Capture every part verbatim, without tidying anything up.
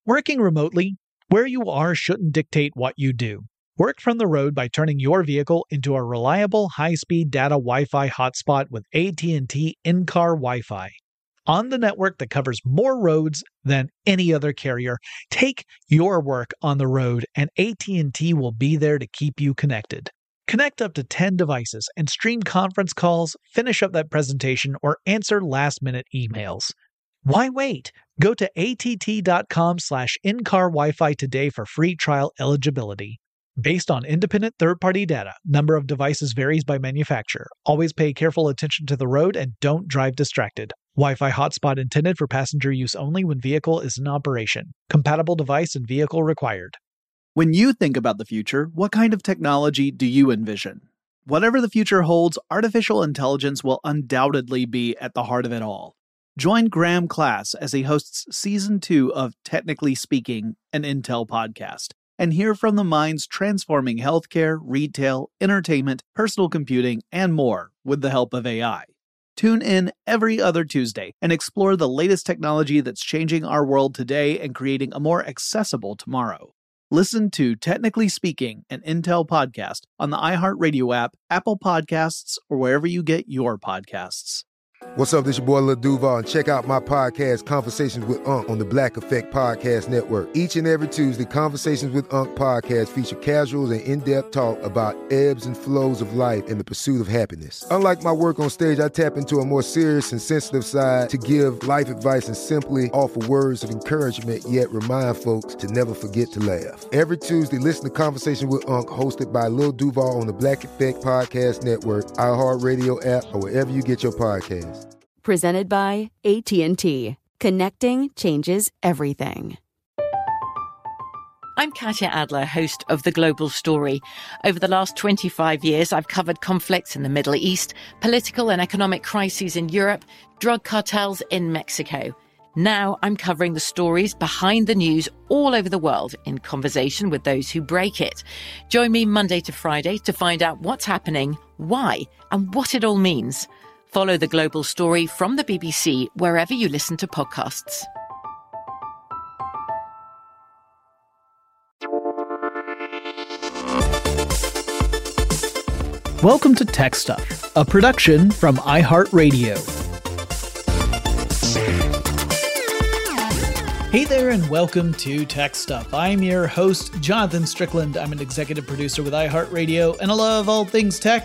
Working remotely, where you are shouldn't dictate what you do. Work from the road by turning your vehicle into a reliable high-speed data Wi-Fi hotspot with A T and T in-car Wi-Fi. On the network that covers more roads than any other carrier, take your work on the road and A T and T will be there to keep you connected. Connect up to ten devices and stream conference calls, finish up that presentation, or answer last-minute emails. Why wait? Go to att.com slash in-car Wi-Fi today for free trial eligibility. Based on independent third-party data, number of devices varies by manufacturer. Always pay careful attention to the road and don't drive distracted. Wi-Fi hotspot intended for passenger use only when vehicle is in operation. Compatible device and vehicle required. When you think about the future, what kind of technology do you envision? Whatever the future holds, artificial intelligence will undoubtedly be at the heart of it all. Join Graham Class as he hosts Season two of Technically Speaking, an Intel podcast, and hear from the minds transforming healthcare, retail, entertainment, personal computing, and more with the help of A I. Tune in every other Tuesday and explore the latest technology that's changing our world today and creating a more accessible tomorrow. Listen to Technically Speaking, an Intel podcast on the iHeartRadio app, Apple Podcasts, or wherever you get your podcasts. What's up, this your boy Lil Duval, and check out my podcast, Conversations with Unc, on the Black Effect Podcast Network. Each and every Tuesday, Conversations with Unc podcast feature casuals and in-depth talk about ebbs and flows of life and the pursuit of happiness. Unlike my work on stage, I tap into a more serious and sensitive side to give life advice and simply offer words of encouragement, yet remind folks to never forget to laugh. Every Tuesday, listen to Conversations with Unc, hosted by Lil Duval on the Black Effect Podcast Network, iHeartRadio app, or wherever you get your podcasts. Presented by A T and T. Connecting changes everything. I'm Katya Adler, host of The Global Story. Over the last twenty-five years, I've covered conflicts in the Middle East, political and economic crises in Europe, drug cartels in Mexico. Now I'm covering the stories behind the news all over the world in conversation with those who break it. Join me Monday to Friday to find out what's happening, why, and what it all means. Follow The Global Story from the B B C wherever you listen to podcasts. Welcome to Tech Stuff, a production from iHeartRadio. Hey there, and welcome to Tech Stuff. I'm your host, Jonathan Strickland. I'm an executive producer with iHeartRadio, and I love all things tech.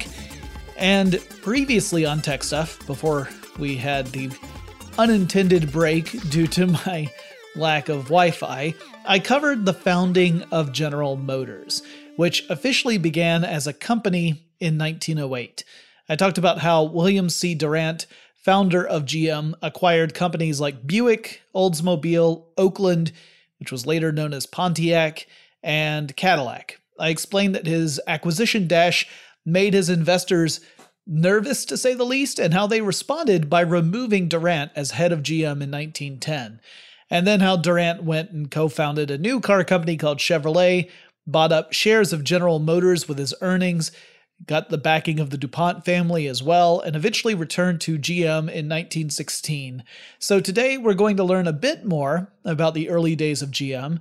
And previously on Tech Stuff, before we had the unintended break due to my lack of Wi-Fi, I covered the founding of General Motors, which officially began as a company in nineteen oh eight. I talked about how William C. Durant, founder of G M, acquired companies like Buick, Oldsmobile, Oakland, which was later known as Pontiac, and Cadillac. I explained that his acquisition dash made his investors nervous, to say the least, and how they responded by removing Durant as head of G M in nineteen ten. And then how Durant went and co-founded a new car company called Chevrolet, bought up shares of General Motors with his earnings, got the backing of the DuPont family as well, and eventually returned to G M in nineteen sixteen. So today we're going to learn a bit more about the early days of G M,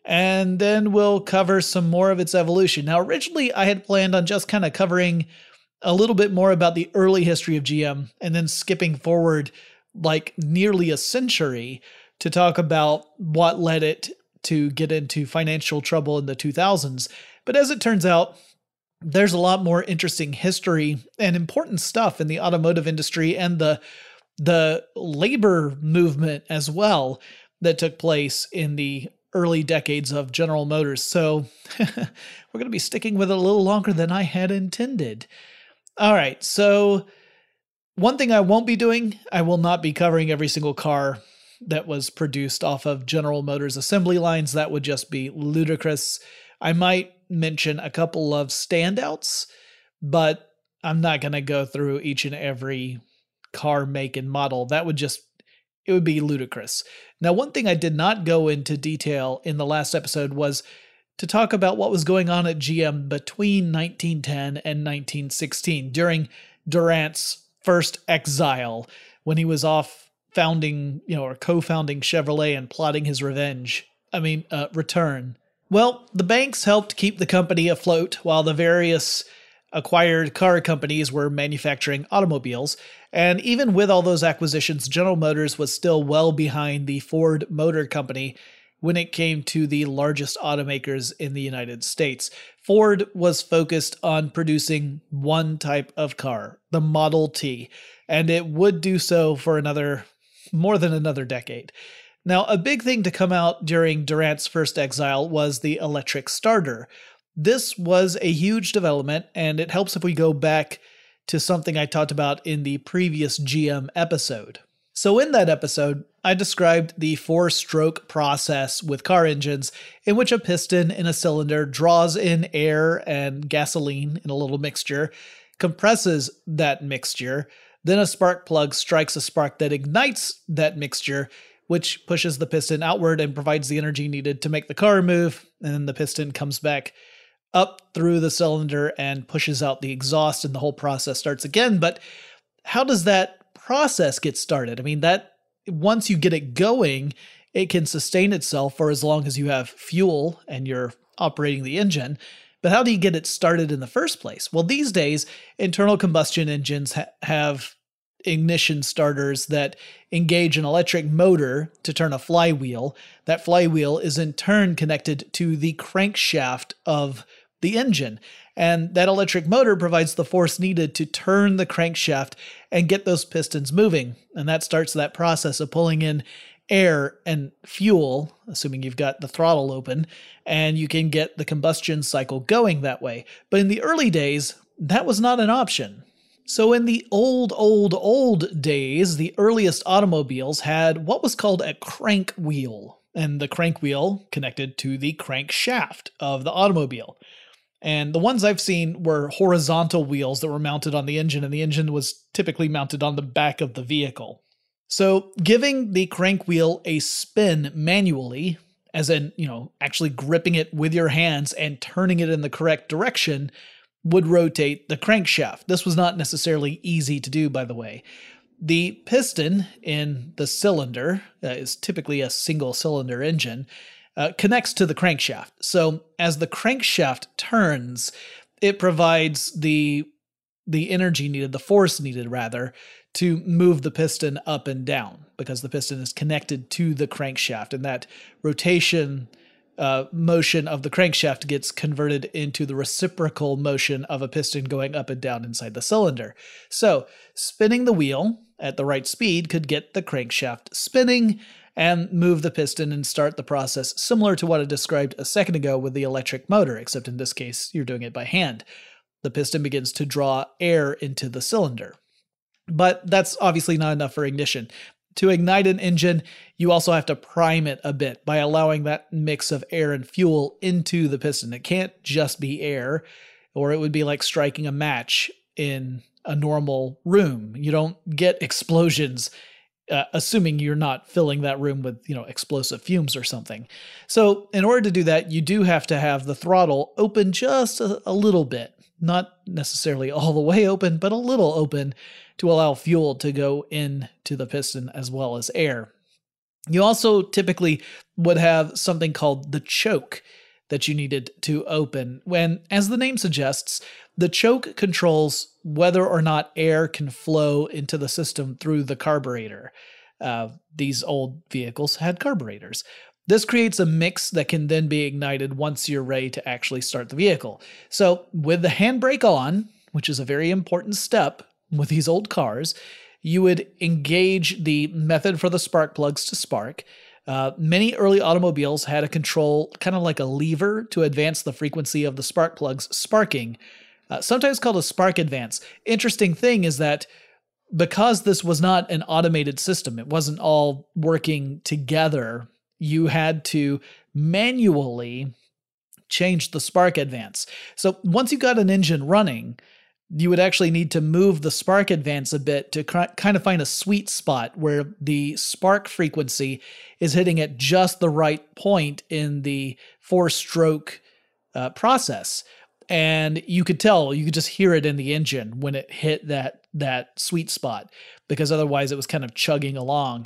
and then we'll cover some more of its evolution. Now, originally, I had planned on just kind of covering a little bit more about the early history of G M and then skipping forward like nearly a century to talk about what led it to get into financial trouble in the two thousands. But as it turns out, there's a lot more interesting history and important stuff in the automotive industry and the, the labor movement as well that took place in the early decades of General Motors. So we're going to be sticking with it a little longer than I had intended. All right, so one thing I won't be doing, I will not be covering every single car that was produced off of General Motors assembly lines. That would just be ludicrous. I might mention a couple of standouts, but I'm not going to go through each and every car make and model. That would just, it would be ludicrous. Now, one thing I did not go into detail in the last episode was to talk about what was going on at G M between nineteen ten and nineteen sixteen, during Durant's first exile, when he was off founding, you know, or co-founding Chevrolet and plotting his revenge I mean, uh, return? Well, the banks helped keep the company afloat while the various acquired car companies were manufacturing automobiles. And even with all those acquisitions, General Motors was still well behind the Ford Motor Company when it came to the largest automakers in the United States. Ford was focused on producing one type of car, the Model T, and it would do so for another, more than another decade. Now, a big thing to come out during Durant's first exile was the electric starter. This was a huge development, and it helps if we go back to something I talked about in the previous G M episode. So in that episode, I described the four-stroke process with car engines in which a piston in a cylinder draws in air and gasoline in a little mixture, compresses that mixture, then a spark plug strikes a spark that ignites that mixture, which pushes the piston outward and provides the energy needed to make the car move, and then the piston comes back up through the cylinder and pushes out the exhaust, and the whole process starts again. But how does that process get started? I mean, that once you get it going, it can sustain itself for as long as you have fuel and you're operating the engine. But how do you get it started in the first place? Well, these days, internal combustion engines ha- have ignition starters that engage an electric motor to turn a flywheel. That flywheel is in turn connected to the crankshaft of the engine. And that electric motor provides the force needed to turn the crankshaft and get those pistons moving. And that starts that process of pulling in air and fuel, assuming you've got the throttle open, and you can get the combustion cycle going that way. But in the early days, that was not an option. So in the old, old, old days, the earliest automobiles had what was called a crank wheel, and the crank wheel connected to the crankshaft of the automobile. And the ones I've seen were horizontal wheels that were mounted on the engine, and the engine was typically mounted on the back of the vehicle. So giving the crank wheel a spin manually, as in, you know, actually gripping it with your hands and turning it in the correct direction, would rotate the crankshaft. This was not necessarily easy to do, by the way. The piston in the cylinder uh, is typically a single cylinder engine, uh, connects to the crankshaft. So as the crankshaft turns, it provides the the energy needed, the force needed rather, to move the piston up and down, because the piston is connected to the crankshaft, and that rotation uh, motion of the crankshaft gets converted into the reciprocal motion of a piston going up and down inside the cylinder. So spinning the wheel at the right speed could get the crankshaft spinning and move the piston and start the process similar to what I described a second ago with the electric motor, except in this case, you're doing it by hand. The piston begins to draw air into the cylinder. But that's obviously not enough for ignition. To ignite an engine, you also have to prime it a bit by allowing that mix of air and fuel into the piston. It can't just be air, or it would be like striking a match in a normal room. You don't get explosions, uh, assuming you're not filling that room with, you know, explosive fumes or something. So in order to do that, you do have to have the throttle open just a, a little bit. Not necessarily all the way open, but a little open to allow fuel to go into the piston as well as air. You also typically would have something called the choke that you needed to open. When, as the name suggests, the choke controls whether or not air can flow into the system through the carburetor. Uh, these old vehicles had carburetors. This creates a mix that can then be ignited once you're ready to actually start the vehicle. So with the handbrake on, which is a very important step with these old cars, you would engage the method for the spark plugs to spark. Uh, many early automobiles had a control, kind of like a lever, to advance the frequency of the spark plugs sparking, uh, sometimes called a spark advance. Interesting thing is that because this was not an automated system, it wasn't all working together, you had to manually change the spark advance. So once you got an engine running, you would actually need to move the spark advance a bit to kind of find a sweet spot where the spark frequency is hitting at just the right point in the four-stroke uh, process. And you could tell, you could just hear it in the engine when it hit that that sweet spot, because otherwise it was kind of chugging along.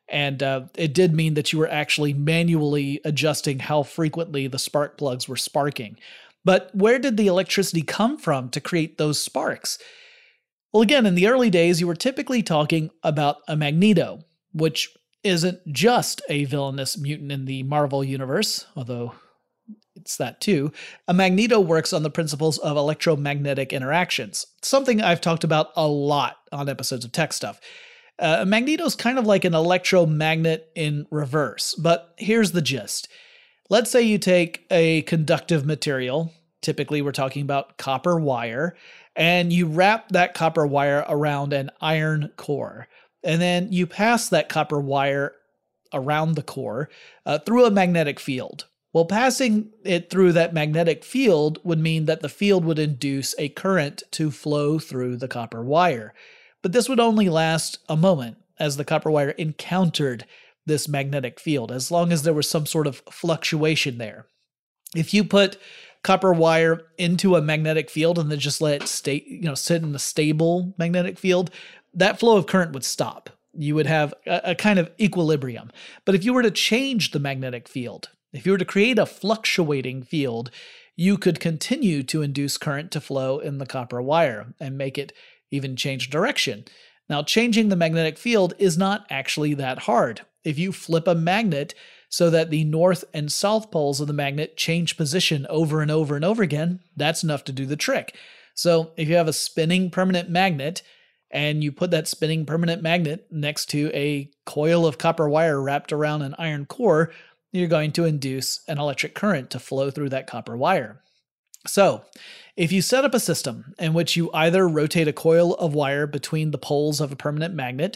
And uh, it did mean that you were actually manually adjusting how frequently the spark plugs were sparking. But where did the electricity come from to create those sparks? Well, again, in the early days, you were typically talking about a magneto, which isn't just a villainous mutant in the Marvel universe, although it's that too. A magneto works on the principles of electromagnetic interactions, something I've talked about a lot on episodes of Tech Stuff. Uh, a magneto is kind of like an electromagnet in reverse, but here's the gist. Let's say you take a conductive material, typically we're talking about copper wire, and you wrap that copper wire around an iron core. And then you pass that copper wire around the core uh, through a magnetic field. Well, passing it through that magnetic field would mean that the field would induce a current to flow through the copper wire. But this would only last a moment as the copper wire encountered this magnetic field, as long as there was some sort of fluctuation there. If you put copper wire into a magnetic field and then just let it stay, you know, sit in a stable magnetic field, that flow of current would stop. You would have a, a kind of equilibrium. But if you were to change the magnetic field, if you were to create a fluctuating field, you could continue to induce current to flow in the copper wire and make it even change direction. Now, changing the magnetic field is not actually that hard. If you flip a magnet so that the north and south poles of the magnet change position over and over and over again, that's enough to do the trick. So if you have a spinning permanent magnet and you put that spinning permanent magnet next to a coil of copper wire wrapped around an iron core, you're going to induce an electric current to flow through that copper wire. So, if you set up a system in which you either rotate a coil of wire between the poles of a permanent magnet,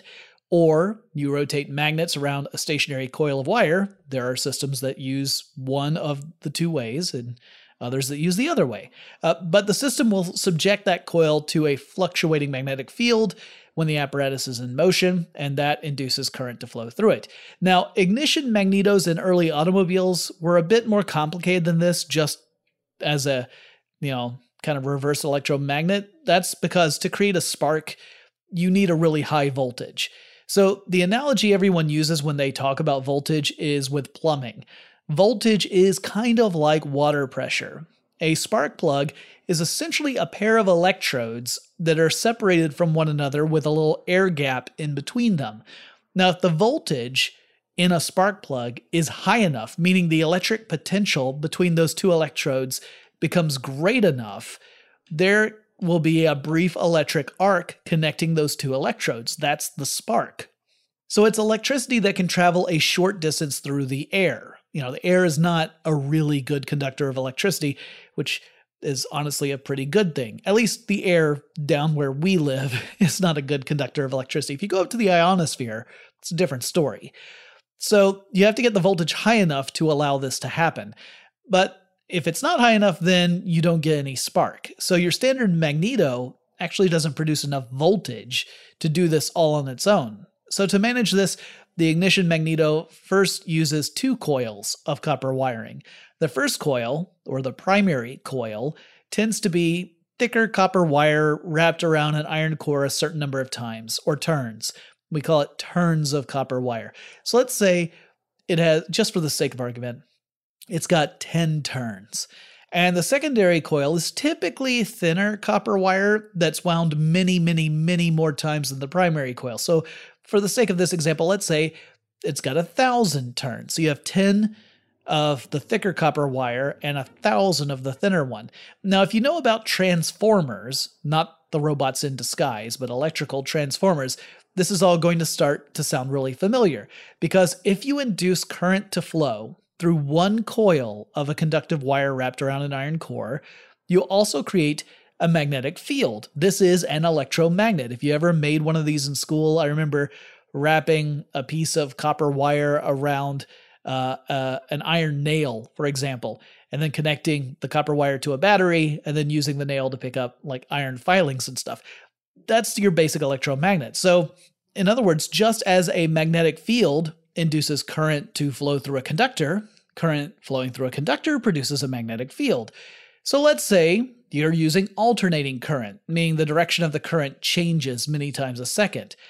or you rotate magnets around a stationary coil of wire, there are systems that use one of the two ways and others that use the other way. Uh, but the system will subject that coil to a fluctuating magnetic field when the apparatus is in motion, and that induces current to flow through it. Now, ignition magnetos in early automobiles were a bit more complicated than this, just as a, you know, kind of reverse electromagnet. That's because to create a spark, you need a really high voltage. So the analogy everyone uses when they talk about voltage is with plumbing. Voltage is kind of like water pressure. A spark plug is essentially a pair of electrodes that are separated from one another with a little air gap in between them. Now, if the voltage in a spark plug is high enough, meaning the electric potential between those two electrodes becomes great enough, there will be a brief electric arc connecting those two electrodes. That's the spark. So it's electricity that can travel a short distance through the air. You know, the air is not a really good conductor of electricity, which is honestly a pretty good thing. At least the air down where we live is not a good conductor of electricity. If you go up to the ionosphere, it's a different story. So you have to get the voltage high enough to allow this to happen. But if it's not high enough, then you don't get any spark. So your standard magneto actually doesn't produce enough voltage to do this all on its own. So to manage this, the ignition magneto first uses two coils of copper wiring. The first coil, or the primary coil, tends to be thicker copper wire wrapped around an iron core a certain number of times, or turns. We call it turns of copper wire. So let's say it has, just for the sake of argument, it's got ten turns. And the secondary coil is typically thinner copper wire that's wound many, many, many more times than the primary coil. So for the sake of this example, let's say it's got a thousand turns. So you have ten of the thicker copper wire and a thousand of the thinner one. Now, if you know about transformers, not the robots in disguise, but electrical transformers, this is all going to start to sound really familiar. Because if you induce current to flow through one coil of a conductive wire wrapped around an iron core, you also create a magnetic field. This is an electromagnet. If you ever made one of these in school, I remember wrapping a piece of copper wire around uh, uh, an iron nail, for example, and then connecting the copper wire to a battery and then using the nail to pick up like iron filings and stuff. That's your basic electromagnet. So in other words, just as a magnetic field induces current to flow through a conductor, current flowing through a conductor produces a magnetic field. So let's say you're using alternating current, meaning the direction of the current changes many times a second.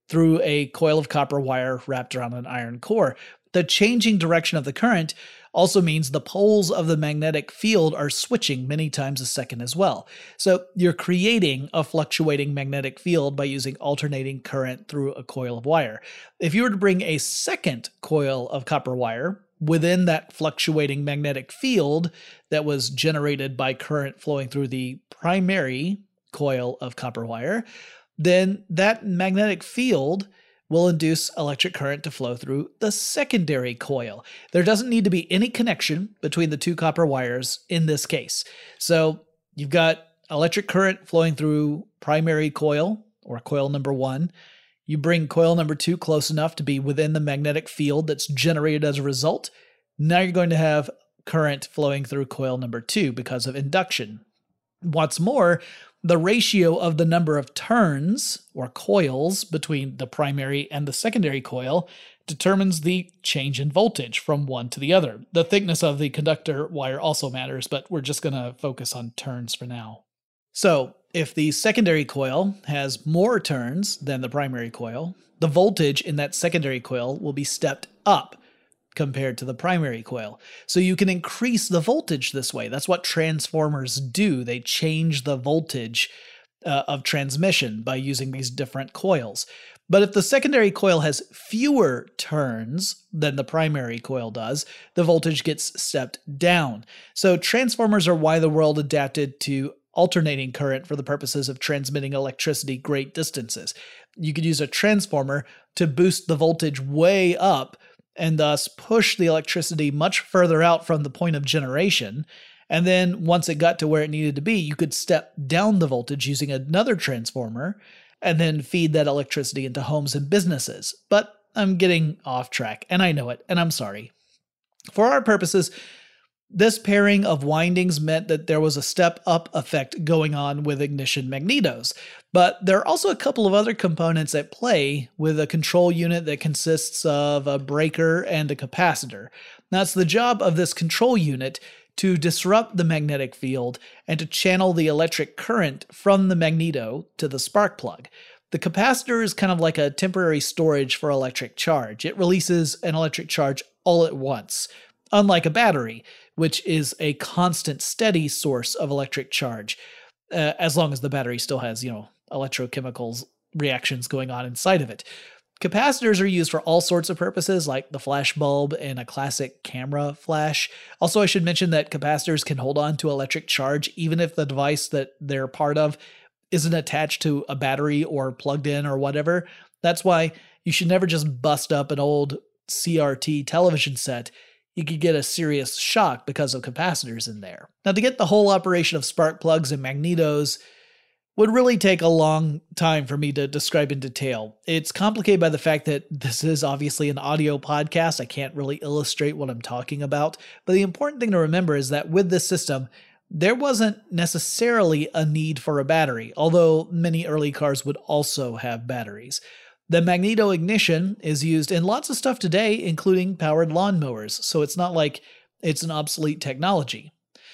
through a coil of copper wire wrapped around an iron core. The changing direction of the current also means the poles of the magnetic field are switching many times a second as well. So you're creating a fluctuating magnetic field by using alternating current through a coil of wire. If you were to bring a second coil of copper wire within that fluctuating magnetic field that was generated by current flowing through the primary coil of copper wire, then that magnetic field will induce electric current to flow through the secondary coil. There doesn't need to be any connection between the two copper wires in this case. So you've got electric current flowing through primary coil, or coil number one. You bring coil number two close enough to be within the magnetic field that's generated as a result. Now you're going to have current flowing through coil number two because of induction. What's more, the ratio of the number of turns, or coils, between the primary and the secondary coil determines the change in voltage from one to the other. The thickness of the conductor wire also matters, but we're just going to focus on turns for now. So, if the secondary coil has more turns than the primary coil, the voltage in that secondary coil will be stepped up compared to the primary coil. So you can increase the voltage this way. That's what transformers do. They change the voltage uh, of transmission by using these different coils. But if the secondary coil has fewer turns than the primary coil does, the voltage gets stepped down. So transformers are why the world adapted to alternating current for the purposes of transmitting electricity great distances. You could use a transformer to boost the voltage way up and thus push the electricity much further out from the point of generation. And then once it got to where it needed to be, you could step down the voltage using another transformer and then feed that electricity into homes and businesses. But I'm getting off track, and I know it, and I'm sorry. For our purposes, this pairing of windings meant that there was a step-up effect going on with ignition magnetos. But there are also a couple of other components at play with a control unit that consists of a breaker and a capacitor. Now, it's the job of this control unit to disrupt the magnetic field and to channel the electric current from the magneto to the spark plug. The capacitor is kind of like a temporary storage for electric charge. It releases an electric charge all at once, unlike a battery, which is a constant, steady source of electric charge, uh, as long as the battery still has, you know, electrochemicals reactions going on inside of it. Capacitors are used for all sorts of purposes, like the flash bulb and a classic camera flash. Also, I should mention that capacitors can hold on to electric charge even if the device that they're part of isn't attached to a battery or plugged in or whatever. That's why you should never just bust up an old C R T television set. You could get a serious shock because of capacitors in there. Now, to get the whole operation of spark plugs and magnetos would really take a long time for me to describe in detail. It's complicated by the fact that this is obviously an audio podcast. I can't really illustrate what I'm talking about. But the important thing to remember is that with this system, there wasn't necessarily a need for a battery, although many early cars would also have batteries. The magneto ignition is used in lots of stuff today, including powered lawnmowers, so it's not like it's an obsolete technology.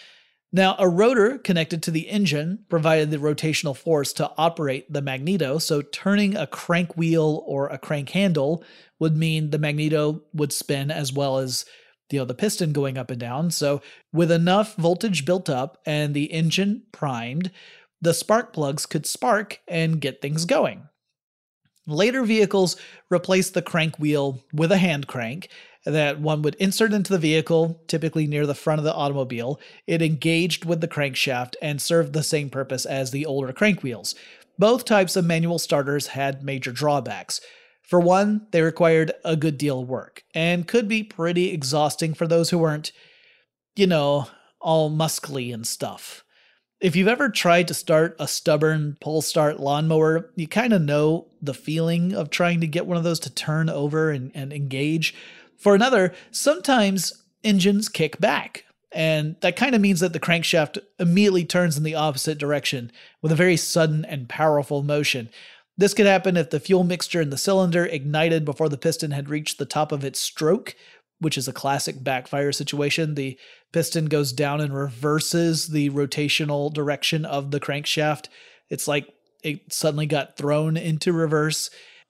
Now, a rotor connected to the engine provided the rotational force to operate the magneto, so turning a crank wheel or a crank handle would mean the magneto would spin as well as, you know, the piston going up and down. So with enough voltage built up and the engine primed, the spark plugs could spark and get things going. Later vehicles replaced the crank wheel with a hand crank that one would insert into the vehicle, typically near the front of the automobile. It engaged with the crankshaft and served the same purpose as the older crank wheels. Both types of manual starters had major drawbacks. For one, they required a good deal of work and could be pretty exhausting for those who weren't, you know, all muscly and stuff. If you've ever tried to start a stubborn pull start lawnmower, you kind of know the feeling of trying to get one of those to turn over and, and engage. For another, sometimes engines kick back, and that kind of means that the crankshaft immediately turns in the opposite direction with a very sudden and powerful motion. This could happen if the fuel mixture in the cylinder ignited before the piston had reached the top of its stroke, which is a classic backfire situation. The piston goes down and reverses the rotational direction of the crankshaft. It's like it suddenly got thrown into reverse.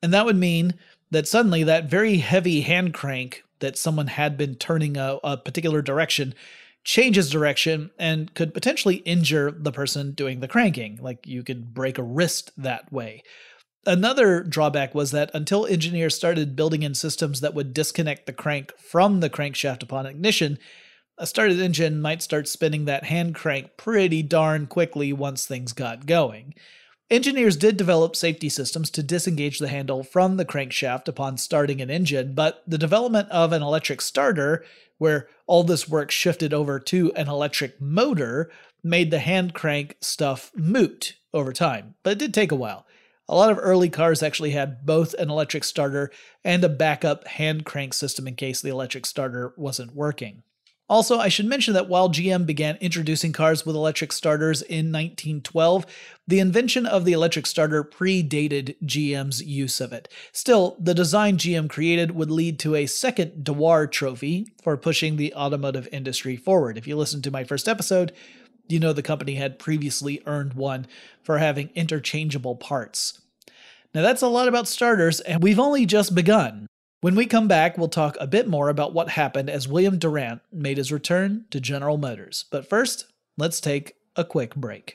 And that would mean that suddenly that very heavy hand crank that someone had been turning a, a particular direction changes direction and could potentially injure the person doing the cranking. Like you could break a wrist that way. Another drawback was that until engineers started building in systems that would disconnect the crank from the crankshaft upon ignition, a started engine might start spinning that hand crank pretty darn quickly once things got going. Engineers did develop safety systems to disengage the handle from the crankshaft upon starting an engine, but the development of an electric starter, where all this work shifted over to an electric motor, made the hand crank stuff moot over time. But it did take a while. A lot of early cars actually had both an electric starter and a backup hand crank system in case the electric starter wasn't working. Also, I should mention that while G M began introducing cars with electric starters in nineteen twelve, the invention of the electric starter predated G M's use of it. Still, the design G M created would lead to a second Dewar Trophy for pushing the automotive industry forward. If you listen to my first episode, you know the company had previously earned one for having interchangeable parts. Now that's a lot about starters, and we've only just begun. When we come back, we'll talk a bit more about what happened as William Durant made his return to General Motors. But first, let's take a quick break.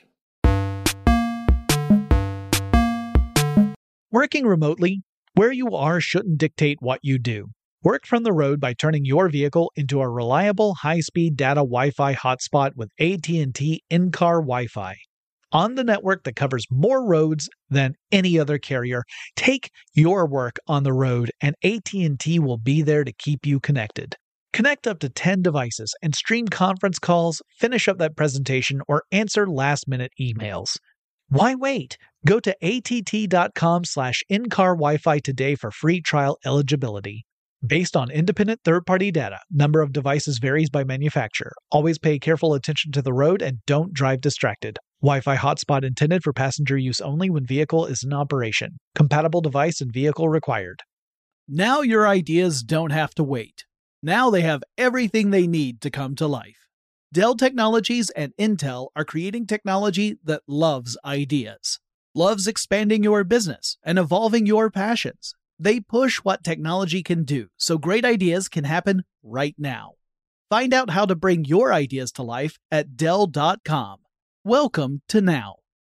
Working remotely, where you are shouldn't dictate what you do. Work from the road by turning your vehicle into a reliable high-speed data Wi-Fi hotspot with A T and T in-car Wi-Fi. On the network that covers more roads than any other carrier, take your work on the road and A T and T will be there to keep you connected. Connect up to ten devices and stream conference calls, finish up that presentation, or answer last-minute emails. Why wait? Go to att.com slash in-car Wi-Fi today for free trial eligibility. Based on independent third-party data, number of devices varies by manufacturer. Always pay careful attention to the road and don't drive distracted. Wi-Fi hotspot intended for passenger use only when vehicle is in operation. Compatible device and vehicle required. Now your ideas don't have to wait. Now they have everything they need to come to life. Dell Technologies and Intel are creating technology that loves ideas, loves expanding your business and evolving your passions. They push what technology can do, so great ideas can happen right now. Find out how to bring your ideas to life at Dell dot com. Welcome to now.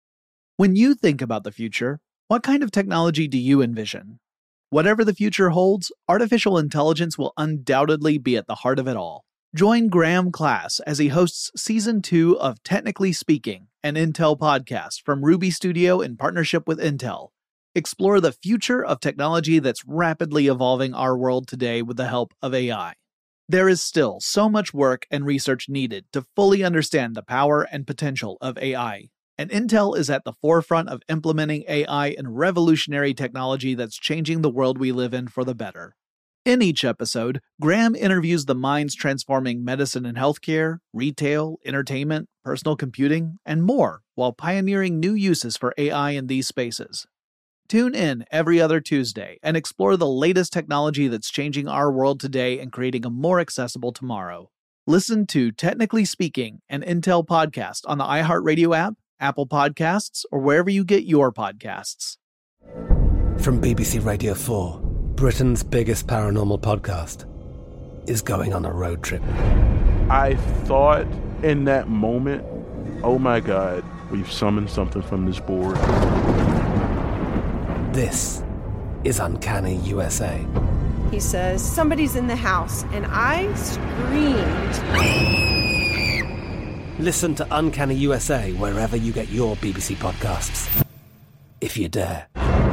When you think about the future, what kind of technology do you envision? Whatever the future holds, artificial intelligence will undoubtedly be at the heart of it all. Join Graham Class as he hosts Season two of Technically Speaking, an Intel podcast from Ruby Studio in partnership with Intel. Explore the future of technology that's rapidly evolving our world today with the help of A I. There is still so much work and research needed to fully understand the power and potential of A I, and Intel is at the forefront of implementing A I and revolutionary technology that's changing the world we live in for the better. In each episode, Graham interviews the minds transforming medicine and healthcare, retail, entertainment, personal computing, and more, while pioneering new uses for A I in these spaces. Tune in every other Tuesday and explore the latest technology that's changing our world today and creating a more accessible tomorrow. Listen to Technically Speaking, an Intel podcast on the iHeartRadio app, Apple Podcasts, or wherever you get your podcasts. From B B C Radio four, Britain's biggest paranormal podcast is going on a road trip. I thought in that moment, oh my God, we've summoned something from this board. This is Uncanny U S A. He says, somebody's in the house, and I screamed. Listen to Uncanny U S A wherever you get your B B C podcasts, if you dare.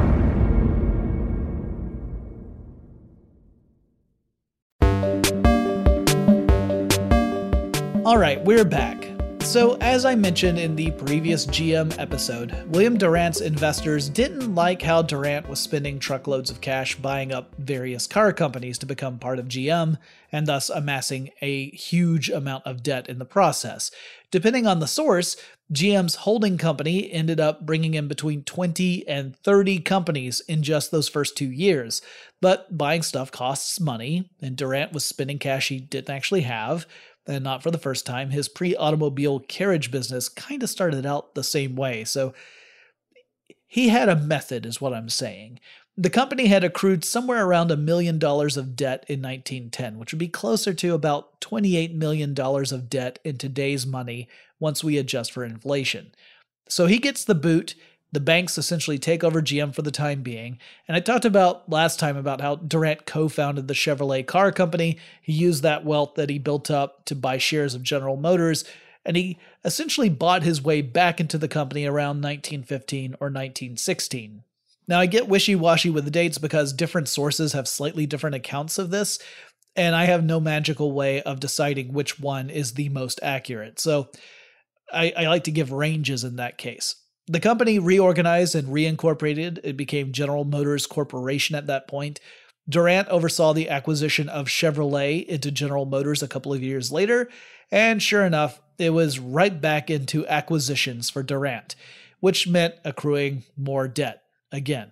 All right, we're back. So, as I mentioned in the previous G M episode, William Durant's investors didn't like how Durant was spending truckloads of cash buying up various car companies to become part of G M, and thus amassing a huge amount of debt in the process. Depending on the source, G M's holding company ended up bringing in between twenty and thirty companies in just those first two years. But buying stuff costs money, and Durant was spending cash he didn't actually have. And not for the first time, his pre-automobile carriage business kind of started out the same way. So he had a method, is what I'm saying. The company had accrued somewhere around a million dollars of debt in nineteen ten, which would be closer to about twenty-eight million dollars of debt in today's money once we adjust for inflation. So he gets the boot. The banks essentially take over G M for the time being. And I talked about last time about how Durant co-founded the Chevrolet car company. He used that wealth that he built up to buy shares of General Motors, and he essentially bought his way back into the company around nineteen fifteen or nineteen sixteen. Now, I get wishy-washy with the dates because different sources have slightly different accounts of this, and I have no magical way of deciding which one is the most accurate. So I, I like to give ranges in that case. The company reorganized and reincorporated. It became General Motors Corporation at that point. Durant oversaw the acquisition of Chevrolet into General Motors a couple of years later, and sure enough, it was right back into acquisitions for Durant, which meant accruing more debt. Again,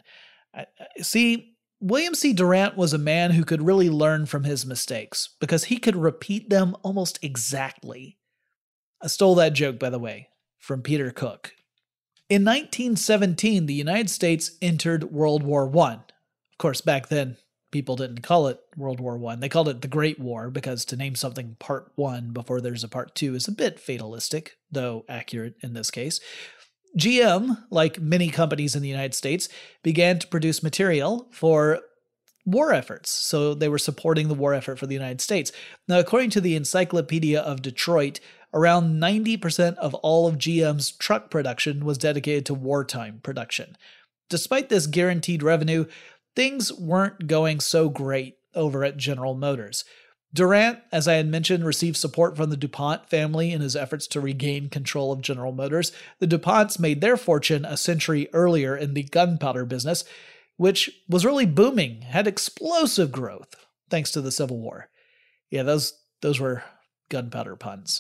see, William C. Durant was a man who could really learn from his mistakes because he could repeat them almost exactly. I stole that joke, by the way, from Peter Cook. In nineteen seventeen, the United States entered World War One. Of course, back then, people didn't call it World War One. They called it the Great War because to name something Part One before there's a Part Two is a bit fatalistic, though accurate in this case. G M, like many companies in the United States, began to produce material for war efforts. So they were supporting the war effort for the United States. Now, according to the Encyclopedia of Detroit, around ninety percent of all of G M's truck production was dedicated to wartime production. Despite this guaranteed revenue, things weren't going so great over at General Motors. Durant, as I had mentioned, received support from the DuPont family in his efforts to regain control of General Motors. The DuPonts made their fortune a century earlier in the gunpowder business, which was really booming, had explosive growth, thanks to the Civil War. Yeah, those, those were gunpowder puns.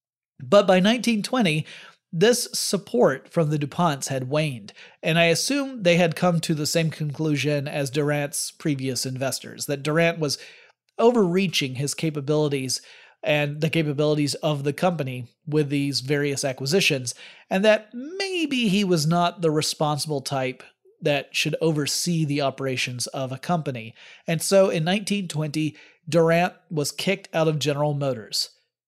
But by nineteen twenty, this support from the DuPonts had waned, and I assume they had come to the same conclusion as Durant's previous investors, that Durant was overreaching his capabilities and the capabilities of the company with these various acquisitions, and that maybe he was not the responsible type that should oversee the operations of a company. And so in nineteen twenty, Durant was kicked out of General Motors.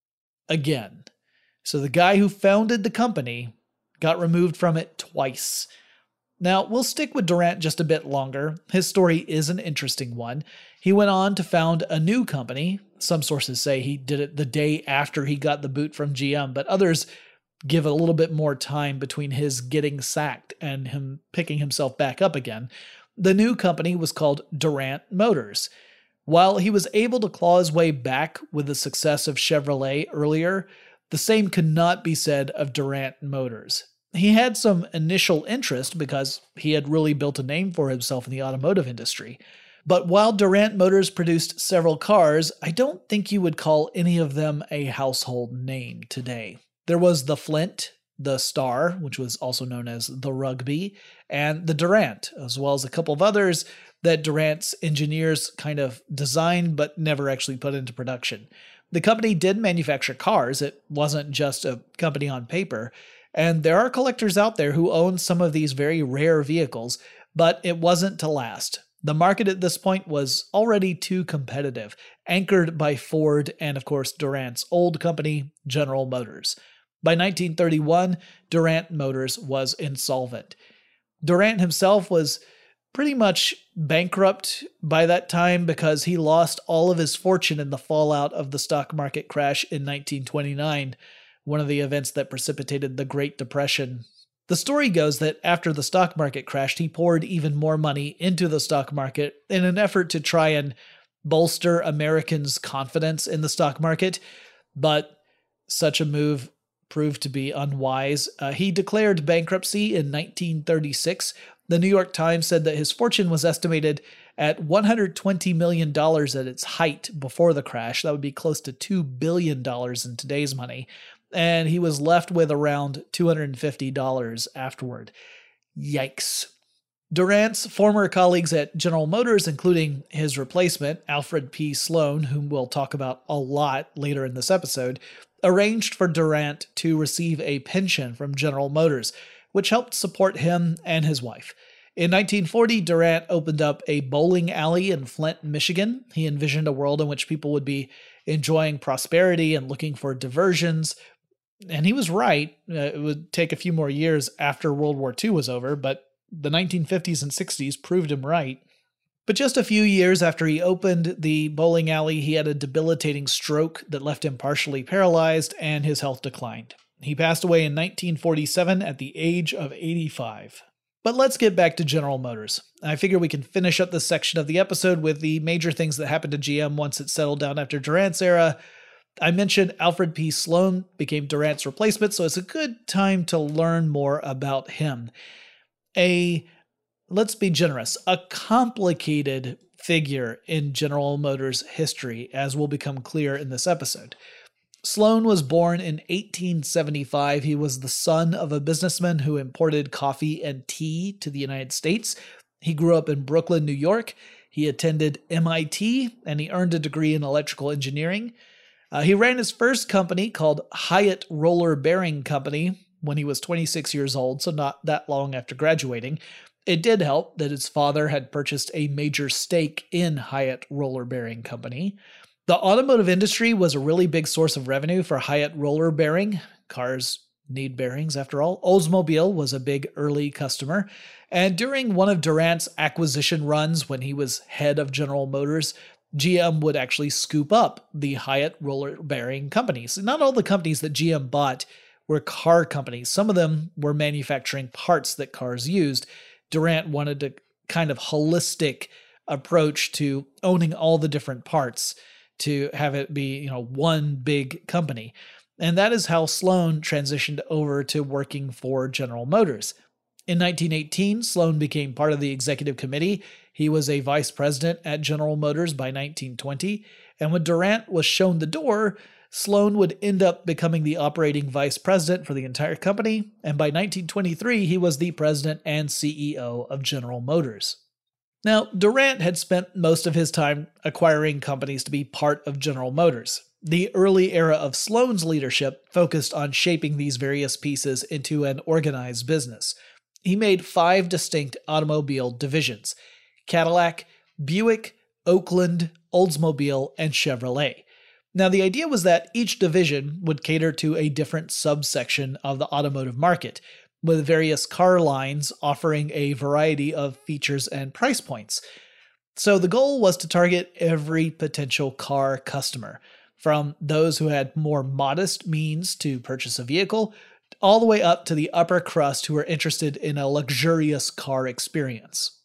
Again. So the guy who founded the company got removed from it twice. Now, we'll stick with Durant just a bit longer. His story is an interesting one. He went on to found a new company. Some sources say he did it the day after he got the boot from G M, but others give a little bit more time between his getting sacked and him picking himself back up again. The new company was called Durant Motors. While he was able to claw his way back with the success of Chevrolet earlier, the same could not be said of Durant Motors. He had some initial interest because he had really built a name for himself in the automotive industry. But while Durant Motors produced several cars, I don't think you would call any of them a household name today. There was the Flint, the Star, which was also known as the Rugby, and the Durant, as well as a couple of others that Durant's engineers kind of designed but never actually put into production. The company did manufacture cars. It wasn't just a company on paper. And there are collectors out there who own some of these very rare vehicles, but it wasn't to last. The market at this point was already too competitive, anchored by Ford and, of course, Durant's old company, General Motors. By nineteen thirty-one, Durant Motors was insolvent. Durant himself was pretty much bankrupt by that time because he lost all of his fortune in the fallout of the stock market crash in nineteen twenty-nine, one of the events that precipitated the Great Depression. The story goes that after the stock market crashed, he poured even more money into the stock market in an effort to try and bolster Americans' confidence in the stock market, but such a move proved to be unwise. Uh, he declared bankruptcy in nineteen thirty-six. The New York Times said that his fortune was estimated at one hundred twenty million dollars at its height before the crash. That would be close to two billion dollars in today's money. And he was left with around two hundred fifty dollars afterward. Yikes. Durant's former colleagues at General Motors, including his replacement, Alfred P. Sloan, whom we'll talk about a lot later in this episode, arranged for Durant to receive a pension from General Motors, which helped support him and his wife. In nineteen forty, Durant opened up a bowling alley in Flint, Michigan. He envisioned a world in which people would be enjoying prosperity and looking for diversions. And he was right. Uh, it would take a few more years after World War Two was over, but the nineteen fifties and sixties proved him right. But just a few years after he opened the bowling alley, he had a debilitating stroke that left him partially paralyzed, and his health declined. He passed away in nineteen forty-seven at the age of eighty-five. But let's get back to General Motors. I figure we can finish up this section of the episode with the major things that happened to G M once it settled down after Durant's era. I mentioned Alfred P. Sloan became Durant's replacement, so it's a good time to learn more about him. A, let's be generous, a complicated figure in General Motors history, as will become clear in this episode. Sloan was born in eighteen seventy-five. He was the son of a businessman who imported coffee and tea to the United States. He grew up in Brooklyn, New York. He attended M I T, and he earned a degree in electrical engineering. Uh, he ran his first company called Hyatt Roller Bearing Company when he was twenty-six years old, so not that long after graduating. It did help that his father had purchased a major stake in Hyatt Roller Bearing Company. The automotive industry was a really big source of revenue for Hyatt Roller Bearing. Cars need bearings, after all. Oldsmobile was a big early customer. And during one of Durant's acquisition runs when he was head of General Motors, G M would actually scoop up the Hyatt Roller Bearing companies. Not all the companies that G M bought were car companies. Some of them were manufacturing parts that cars used. Durant wanted a kind of holistic approach to owning all the different parts, to have it be, you know, one big company. And that is how Sloan transitioned over to working for General Motors. In nineteen eighteen, Sloan became part of the executive committee. He was a vice president at General Motors by nineteen twenty. And when Durant was shown the door, Sloan would end up becoming the operating vice president for the entire company. And by nineteen twenty-three, he was the president and C E O of General Motors. Now, Durant had spent most of his time acquiring companies to be part of General Motors. The early era of Sloan's leadership focused on shaping these various pieces into an organized business. He made five distinct automobile divisions: Cadillac, Buick, Oakland, Oldsmobile, and Chevrolet. Now, the idea was that each division would cater to a different subsection of the automotive market, with various car lines offering a variety of features and price points. So the goal was to target every potential car customer, from those who had more modest means to purchase a vehicle, all the way up to the upper crust who were interested in a luxurious car experience.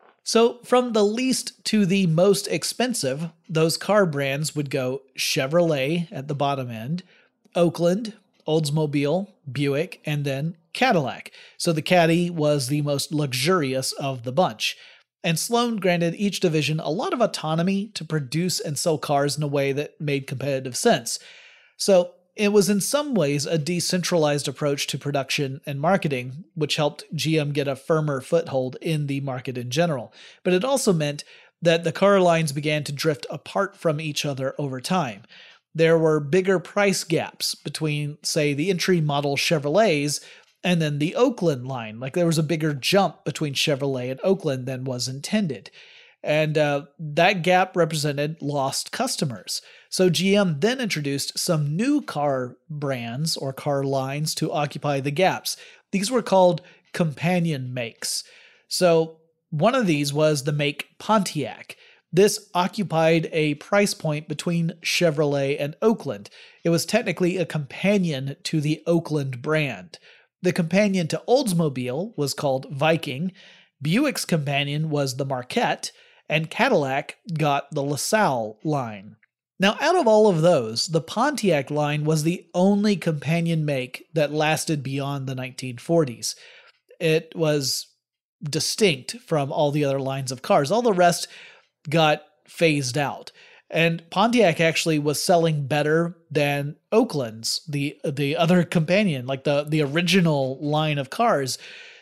So from the least to the most expensive, those car brands would go Chevrolet at the bottom end, Oakland, Oldsmobile, Buick, and then Cadillac. So the Caddy was the most luxurious of the bunch. And Sloan granted each division a lot of autonomy to produce and sell cars in a way that made competitive sense. So it was in some ways a decentralized approach to production and marketing, which helped G M get a firmer foothold in the market in general. But it also meant that the car lines began to drift apart from each other over time. There were bigger price gaps between, say, the entry model Chevrolets and then the Oakland line. Like there was a bigger jump between Chevrolet and Oakland than was intended. And uh, that gap represented lost customers. So G M then introduced some new car brands or car lines to occupy the gaps. These were called companion makes. So one of these was the make Pontiac. This occupied a price point between Chevrolet and Oakland. It was technically a companion to the Oakland brand. The companion to Oldsmobile was called Viking, Buick's companion was the Marquette, and Cadillac got the LaSalle line. Now, out of all of those, the Pontiac line was the only companion make that lasted beyond the nineteen forties. It was distinct from all the other lines of cars. All the rest got phased out. And Pontiac actually was selling better than Oakland's, the the other companion, like the, the original line of cars.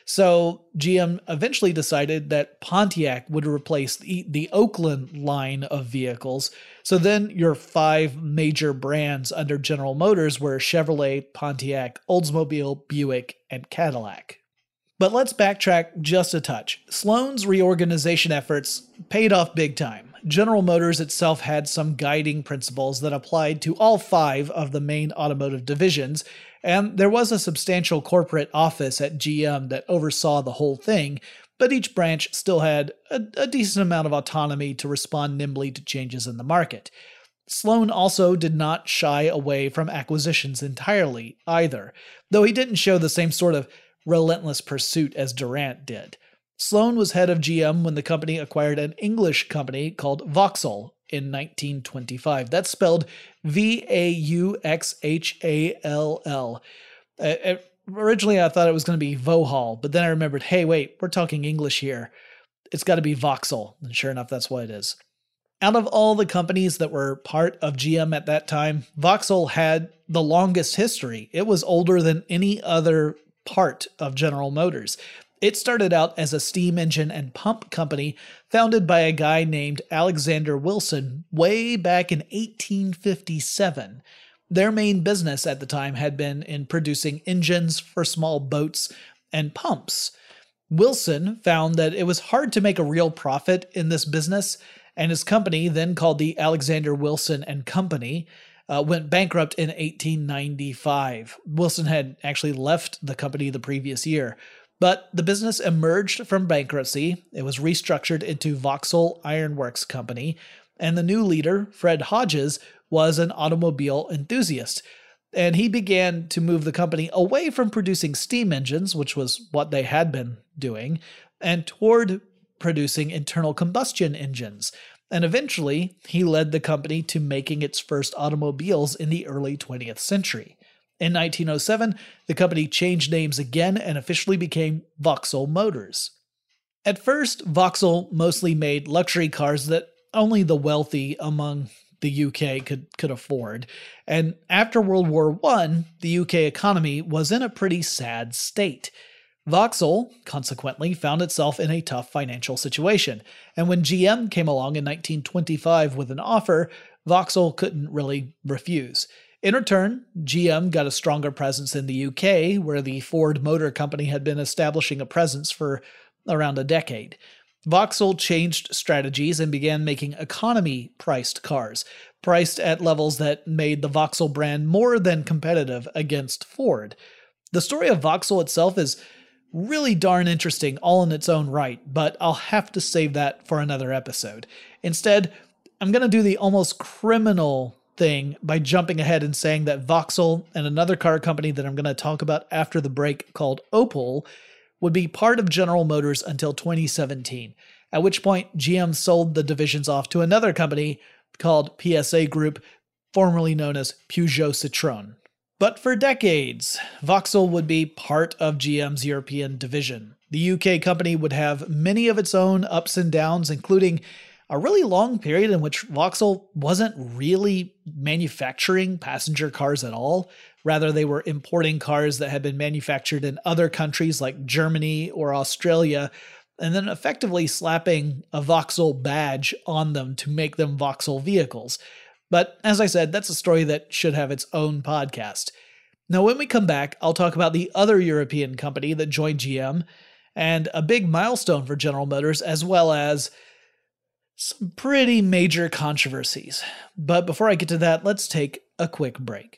So G M eventually decided that Pontiac would replace the, the Oakland line of vehicles. So then your five major brands under General Motors were Chevrolet, Pontiac, Oldsmobile, Buick, and Cadillac. But let's backtrack just a touch. Sloan's reorganization efforts paid off big time. General Motors itself had some guiding principles that applied to all five of the main automotive divisions, and there was a substantial corporate office at G M that oversaw the whole thing, but each branch still had a, a decent amount of autonomy to respond nimbly to changes in the market. Sloan also did not shy away from acquisitions entirely either, though he didn't show the same sort of relentless pursuit as Durant did. Sloan was head of G M when the company acquired an English company called Vauxhall in nineteen twenty-five. That's spelled V A U X H A L L. Uh, originally, I thought it was going to be Vauxhall, but then I remembered, hey, wait, we're talking English here. It's got to be Vauxhall. And sure enough, that's what it is. Out of all the companies that were part of G M at that time, Vauxhall had the longest history. It was older than any other part of General Motors. It started out as a steam engine and pump company founded by a guy named Alexander Wilson way back in eighteen fifty-seven. Their main business at the time had been in producing engines for small boats and pumps. Wilson found that it was hard to make a real profit in this business, and his company, then called the Alexander Wilson and Company, Uh, went bankrupt in eighteen ninety-five. Wilson had actually left the company the previous year, but the business emerged from bankruptcy. It was restructured into Vauxhall Ironworks Company, and the new leader, Fred Hodges, was an automobile enthusiast, and he began to move the company away from producing steam engines, which was what they had been doing, and toward producing internal combustion engines. And eventually, he led the company to making its first automobiles in the early twentieth century. In nineteen oh seven, the company changed names again and officially became Vauxhall Motors. At first, Vauxhall mostly made luxury cars that only the wealthy among the U K could, could afford. And after World War One, the U K economy was in a pretty sad state. Vauxhall, consequently, found itself in a tough financial situation, and when G M came along in nineteen twenty-five with an offer, Vauxhall couldn't really refuse. In return, G M got a stronger presence in the U K, where the Ford Motor Company had been establishing a presence for around a decade. Vauxhall changed strategies and began making economy-priced cars, priced at levels that made the Vauxhall brand more than competitive against Ford. The story of Vauxhall itself is really darn interesting all in its own right, but I'll have to save that for another episode. Instead, I'm going to do the almost criminal thing by jumping ahead and saying that Vauxhall and another car company that I'm going to talk about after the break called Opel would be part of General Motors until twenty seventeen, at which point G M sold the divisions off to another company called P S A Group, formerly known as Peugeot Citroën. But for decades, Vauxhall would be part of G M's European division. The U K company would have many of its own ups and downs, including a really long period in which Vauxhall wasn't really manufacturing passenger cars at all. Rather, they were importing cars that had been manufactured in other countries like Germany or Australia, and then effectively slapping a Vauxhall badge on them to make them Vauxhall vehicles. But as I said, that's a story that should have its own podcast. Now, when we come back, I'll talk about the other European company that joined G M, and a big milestone for General Motors, as well as some pretty major controversies. But before I get to that, let's take a quick break.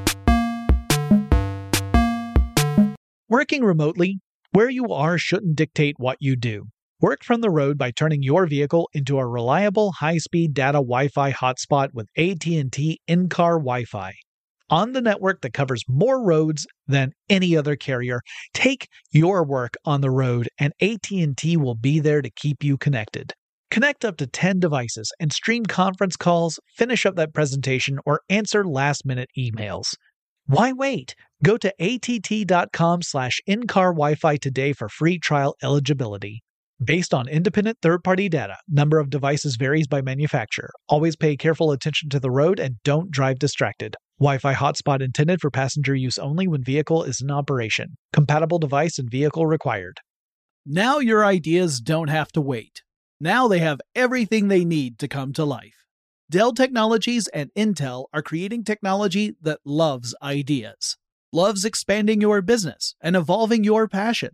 Working remotely, where you are shouldn't dictate what you do. Work from the road by turning your vehicle into a reliable, high-speed data Wi-Fi hotspot with A T and T in-car Wi-Fi. On the network that covers more roads than any other carrier, take your work on the road and A T and T will be there to keep you connected. Connect up to ten devices and stream conference calls, finish up that presentation, or answer last-minute emails. Why wait? Go to att.com slash in-car Wi-Fi today for free trial eligibility. Based on independent third-party data, number of devices varies by manufacturer. Always pay careful attention to the road and don't drive distracted. Wi-Fi hotspot intended for passenger use only when vehicle is in operation. Compatible device and vehicle required. Now your ideas don't have to wait. Now they have everything they need to come to life. Dell Technologies and Intel are creating technology that loves ideas, loves expanding your business and evolving your passions.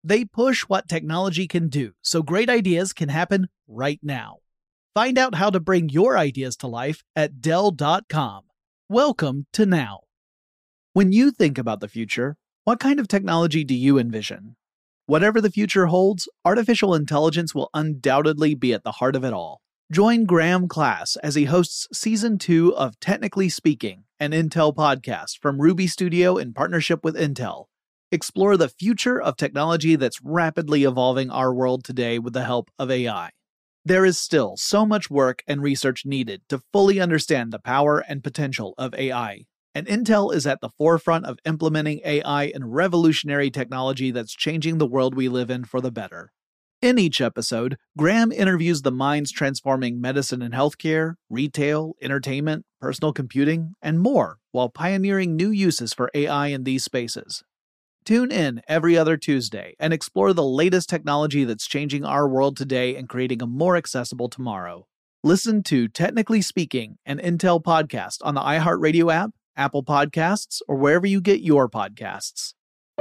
They push what technology can do so great ideas can happen right now. Find out how to bring your ideas to life at Dell dot com. Welcome to Now. When you think about the future, what kind of technology do you envision? Whatever the future holds, artificial intelligence will undoubtedly be at the heart of it all. Join Graham Class as he hosts Season two of Technically Speaking, an Intel podcast from Ruby Studio in partnership with Intel. Explore the future of technology that's rapidly evolving our world today with the help of A I. There is still so much work and research needed to fully understand the power and potential of A I, and Intel is at the forefront of implementing A I in revolutionary technology that's changing the world we live in for the better. In each episode, Graham interviews the minds transforming medicine and healthcare, retail, entertainment, personal computing, and more, while pioneering new uses for A I in these spaces. Tune in every other Tuesday and explore the latest technology that's changing our world today and creating a more accessible tomorrow. Listen to Technically Speaking, an Intel podcast on the iHeartRadio app, Apple Podcasts, or wherever you get your podcasts.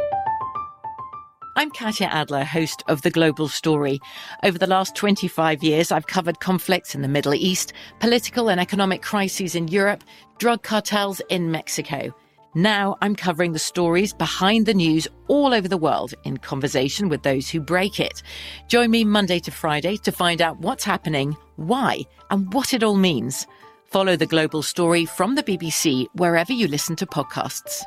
I'm Katya Adler, host of The Global Story. Over the last twenty-five years, I've covered conflicts in the Middle East, political and economic crises in Europe, drug cartels in Mexico. Now I'm covering the stories behind the news all over the world in conversation with those who break it. Join me Monday to Friday to find out what's happening, why, and what it all means. Follow The Global Story from the B B C wherever you listen to podcasts.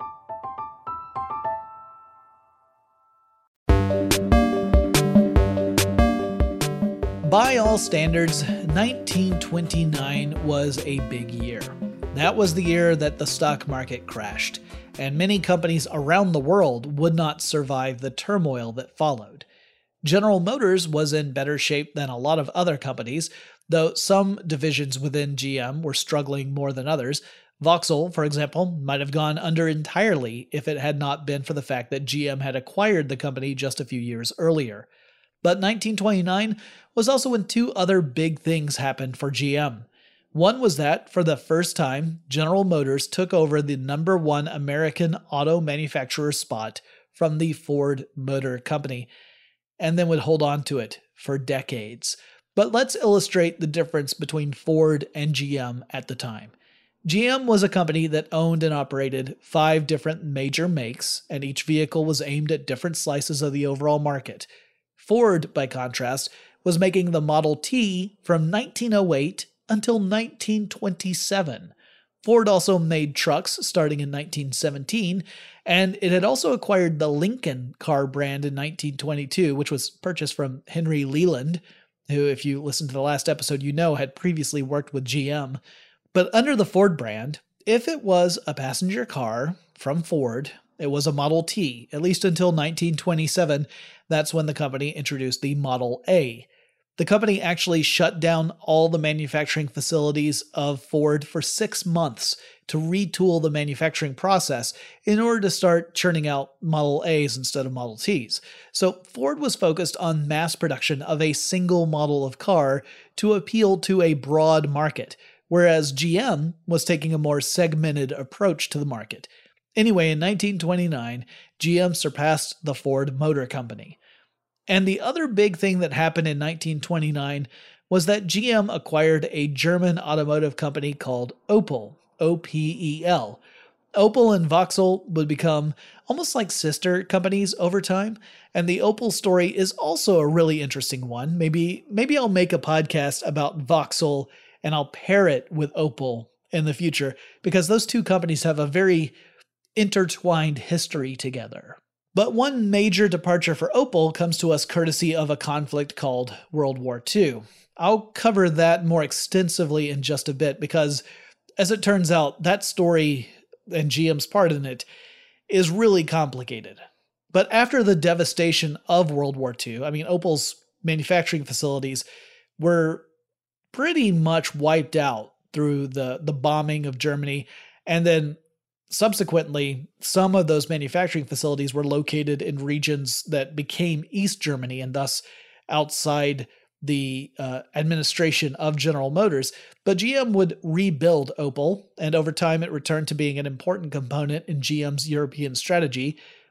By all standards, nineteen twenty-nine was a big year. That was the year that the stock market crashed, and many companies around the world would not survive the turmoil that followed. General Motors was in better shape than a lot of other companies, though some divisions within G M were struggling more than others. Vauxhall, for example, might have gone under entirely if it had not been for the fact that G M had acquired the company just a few years earlier. But nineteen twenty-nine was also when two other big things happened for G M. One was that, for the first time, General Motors took over the number one American auto manufacturer spot from the Ford Motor Company, and then would hold on to it for decades. But let's illustrate the difference between Ford and G M at the time. G M was a company that owned and operated five different major makes, and each vehicle was aimed at different slices of the overall market. Ford, by contrast, was making the Model T from nineteen oh eight until nineteen twenty-seven. Ford also made trucks starting in nineteen seventeen, and it had also acquired the Lincoln car brand in nineteen twenty-two, which was purchased from Henry Leland, who, if you listened to the last episode, you know had previously worked with G M. But under the Ford brand, if it was a passenger car from Ford, it was a Model T, at least until nineteen twenty-seven. That's when the company introduced the Model A. The company actually shut down all the manufacturing facilities of Ford for six months to retool the manufacturing process in order to start churning out Model A's instead of Model T's. So Ford was focused on mass production of a single model of car to appeal to a broad market, whereas G M was taking a more segmented approach to the market. Anyway, in nineteen twenty-nine, G M surpassed the Ford Motor Company. And the other big thing that happened in nineteen twenty-nine was that G M acquired a German automotive company called Opel, O P E L. Opel and Vauxhall would become almost like sister companies over time, and the Opel story is also a really interesting one. Maybe, maybe I'll make a podcast about Vauxhall and I'll pair it with Opel in the future, because those two companies have a very intertwined history together. But one major departure for Opel comes to us courtesy of a conflict called World War Two. I'll cover that more extensively in just a bit because, as it turns out, that story and G M's part in it is really complicated. But after the devastation of World War Two, I mean, Opel's manufacturing facilities were pretty much wiped out through the, the bombing of Germany, and then subsequently, some of those manufacturing facilities were located in regions that became East Germany and thus outside the uh, administration of General Motors. But G M would rebuild Opel, and over time it returned to being an important component in G M's European strategy.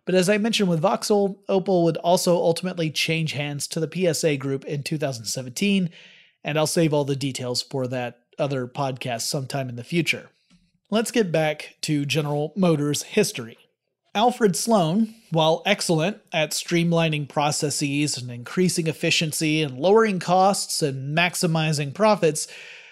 But as I mentioned with Vauxhall, Opel would also ultimately change hands to the P S A Group in two thousand seventeen, and I'll save all the details for that other podcast sometime in the future. Let's get back to General Motors history. Alfred Sloan, while excellent at streamlining processes and increasing efficiency and lowering costs and maximizing profits,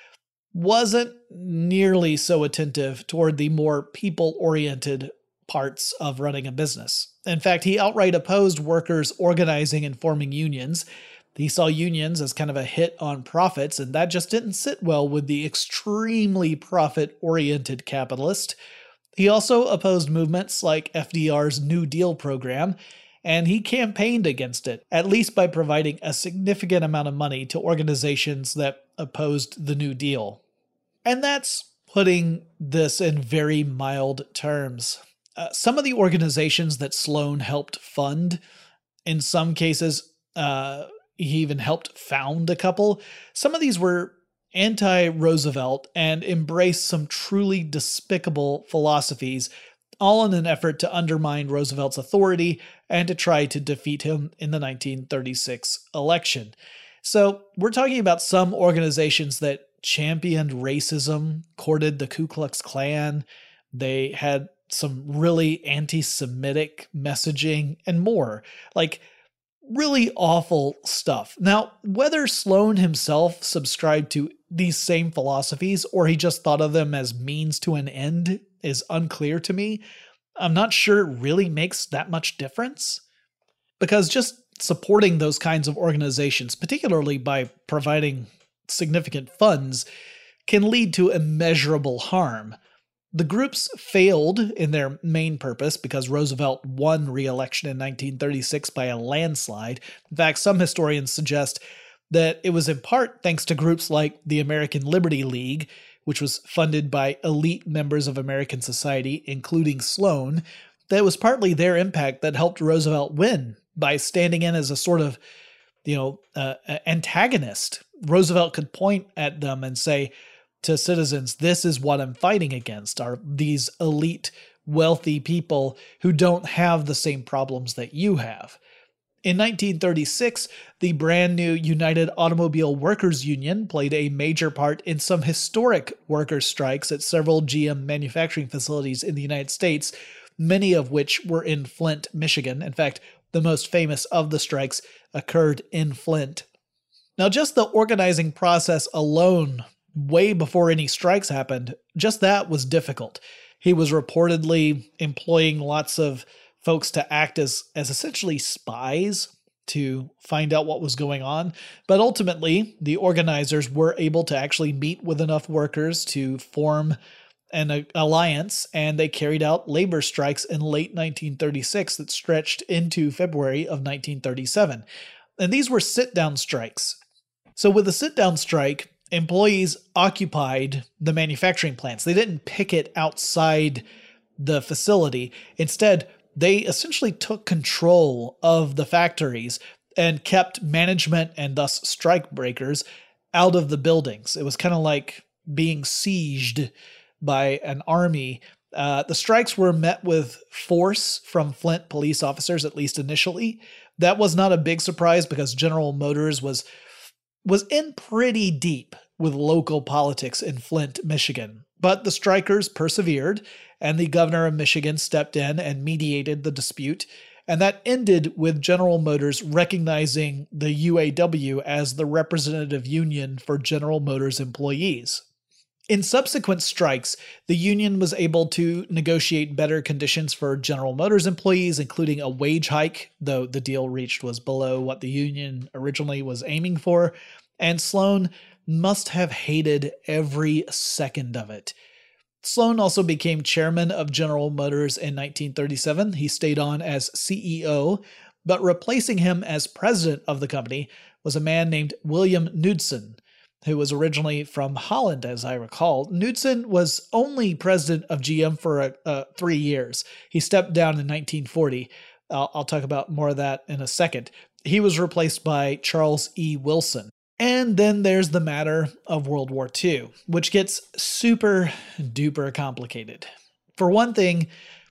wasn't nearly so attentive toward the more people-oriented parts of running a business. In fact, he outright opposed workers organizing and forming unions. He saw unions as kind of a hit on profits, and that just didn't sit well with the extremely profit-oriented capitalist. He also opposed movements like F D R's New Deal program, and he campaigned against it, at least by providing a significant amount of money to organizations that opposed the New Deal. And that's putting this in very mild terms. Uh, some of the organizations that Sloan helped fund, in some cases, uh, he even helped found a couple. Some of these were anti-Roosevelt and embraced some truly despicable philosophies, all in an effort to undermine Roosevelt's authority and to try to defeat him in the nineteen thirty-six election. So we're talking about some organizations that championed racism, courted the Ku Klux Klan, they had some really anti-Semitic messaging, and more. Like, really awful stuff. Now, whether Sloan himself subscribed to these same philosophies or he just thought of them as means to an end is unclear to me. I'm not sure it really makes that much difference, because just supporting those kinds of organizations, particularly by providing significant funds, can lead to immeasurable harm. The groups failed in their main purpose because Roosevelt won re-election in nineteen thirty-six by a landslide. In fact, some historians suggest that it was in part thanks to groups like the American Liberty League, which was funded by elite members of American society, including Sloan, that it was partly their impact that helped Roosevelt win by standing in as a sort of, you know, uh, antagonist. Roosevelt could point at them and say to citizens, this is what I'm fighting against, are these elite, wealthy people who don't have the same problems that you have. In nineteen thirty-six, the brand new United Automobile Workers Union played a major part in some historic workers' strikes at several G M manufacturing facilities in the United States, many of which were in Flint, Michigan. In fact, the most famous of the strikes occurred in Flint. Now, just the organizing process alone, way before any strikes happened, just that was difficult. He was reportedly employing lots of folks to act as, as essentially spies to find out what was going on. But ultimately, the organizers were able to actually meet with enough workers to form an alliance, and they carried out labor strikes in late nineteen thirty-six that stretched into February of nineteen thirty-seven. And these were sit-down strikes. So with a sit-down strike, employees occupied the manufacturing plants. They didn't picket outside the facility. Instead, they essentially took control of the factories and kept management and thus strike breakers out of the buildings. It was kind of like being sieged by an army. Uh, the strikes were met with force from Flint police officers, at least initially. That was not a big surprise because General Motors was was in pretty deep with local politics in Flint, Michigan. But the strikers persevered, and the governor of Michigan stepped in and mediated the dispute, and that ended with General Motors recognizing the U A W as the representative union for General Motors employees. In subsequent strikes, the union was able to negotiate better conditions for General Motors employees, including a wage hike, though the deal reached was below what the union originally was aiming for, and Sloan must have hated every second of it. Sloan also became chairman of General Motors in nineteen thirty-seven. He stayed on as C E O, but replacing him as president of the company was a man named William Knudsen, who was originally from Holland, as I recall. Knudsen was only president of G M for uh, uh, three years. He stepped down in nineteen forty. I'll, I'll talk about more of that in a second. He was replaced by Charles E. Wilson. And then there's the matter of World War Two, which gets super duper complicated. For one thing,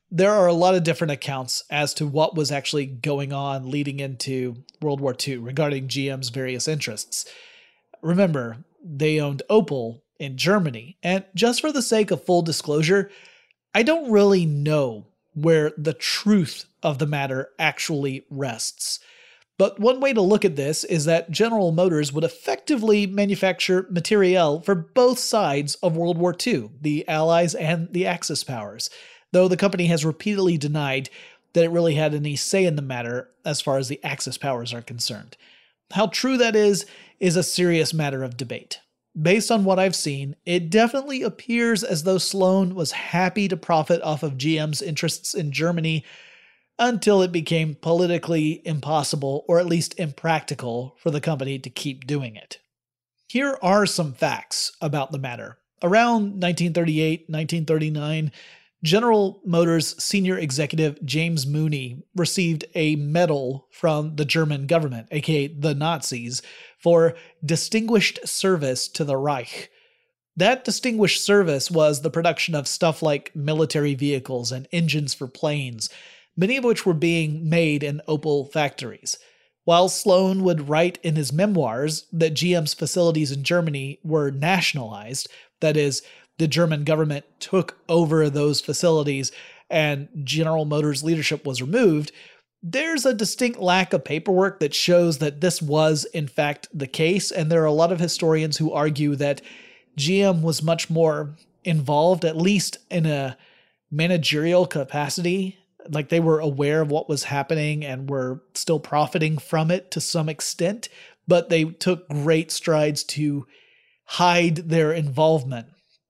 There are a lot of different accounts as to what was actually going on leading into World War Two regarding G M's various interests. Remember, they owned Opel in Germany, and just for the sake of full disclosure, I don't really know where the truth of the matter actually rests. But one way to look at this is that General Motors would effectively manufacture materiel for both sides of World War Two, the Allies and the Axis powers, though the company has repeatedly denied that it really had any say in the matter as far as the Axis powers are concerned. How true that is, is a serious matter of debate. Based on what I've seen, it definitely appears as though Sloan was happy to profit off of G M's interests in Germany until it became politically impossible, or at least impractical, for the company to keep doing it. Here are some facts about the matter. Around nineteen thirty-eight, nineteen thirty-nine, General Motors senior executive James Mooney received a medal from the German government, aka the Nazis, for distinguished service to the Reich. That distinguished service was the production of stuff like military vehicles and engines for planes, many of which were being made in Opel factories. While Sloan would write in his memoirs that G M's facilities in Germany were nationalized, that is, the German government took over those facilities and General Motors leadership was removed, there's a distinct lack of paperwork that shows that this was in fact the case, and there are a lot of historians who argue that G M was much more involved, at least in a managerial capacity, like they were aware of what was happening and were still profiting from it to some extent, but they took great strides to hide their involvement.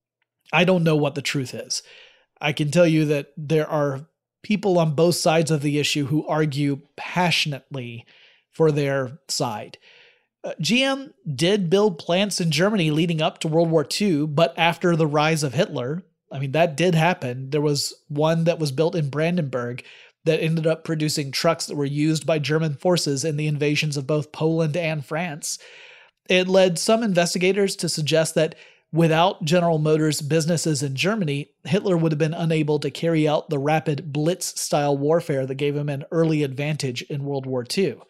I don't know what the truth is. I can tell you that there are people on both sides of the issue who argue passionately for their side. Uh, G M did build plants in Germany leading up to World War Two, but after the rise of Hitler, I mean, that did happen. There was one that was built in Brandenburg that ended up producing trucks that were used by German forces in the invasions of both Poland and France. It led some investigators to suggest that without General Motors' businesses in Germany, Hitler would have been unable to carry out the rapid Blitz-style warfare that gave him an early advantage in World War Two.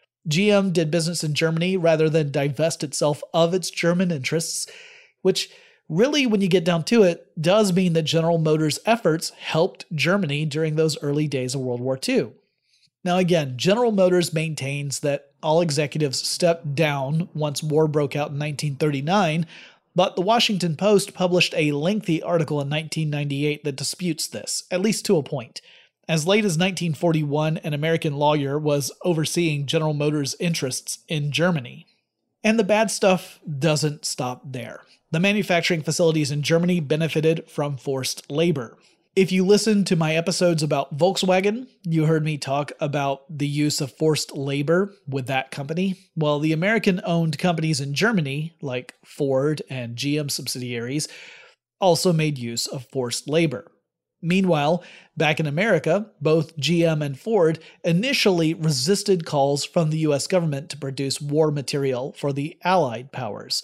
G M did business in Germany rather than divest itself of its German interests, which really, when you get down to it, does mean that General Motors' efforts helped Germany during those early days of World War Two. Now again, General Motors maintains that all executives stepped down once war broke out in nineteen thirty-nine, but the Washington Post published a lengthy article in nineteen ninety-eight that disputes this, at least to a point. As late as nineteen forty-one, an American lawyer was overseeing General Motors' interests in Germany. And the bad stuff doesn't stop there. The manufacturing facilities in Germany benefited from forced labor. If you listened to my episodes about Volkswagen, you heard me talk about the use of forced labor with that company. Well, the American-owned companies in Germany, like Ford and G M subsidiaries, also made use of forced labor. Meanwhile, back in America, both G M and Ford initially resisted calls from the U S government to produce war material for the Allied powers.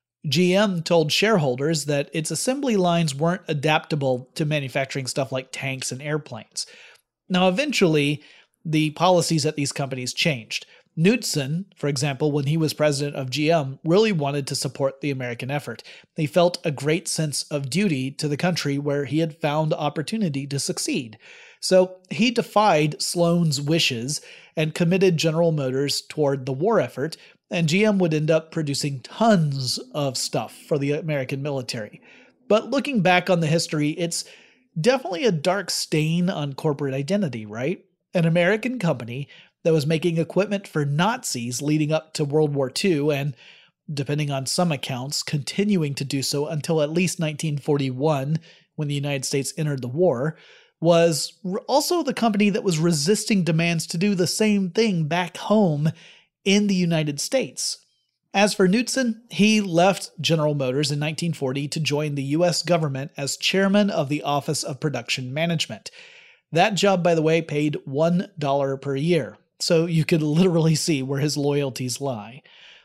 G M told shareholders that its assembly lines weren't adaptable to manufacturing stuff like tanks and airplanes. Now, eventually, the policies at these companies changed. Knudsen, for example, when he was president of G M, really wanted to support the American effort. He felt a great sense of duty to the country where he had found opportunity to succeed. So he defied Sloan's wishes and committed General Motors toward the war effort, and G M would end up producing tons of stuff for the American military. But looking back on the history, it's definitely a dark stain on corporate identity, right? An American company that was making equipment for Nazis leading up to World War Two, and, depending on some accounts, continuing to do so until at least nineteen forty-one, when the United States entered the war, was also the company that was resisting demands to do the same thing back home in the United States. As for Knudsen, he left General Motors in nineteen forty to join the U S government as chairman of the Office of Production Management. That job, by the way, paid one dollar per year, so you could literally see where his loyalties lie.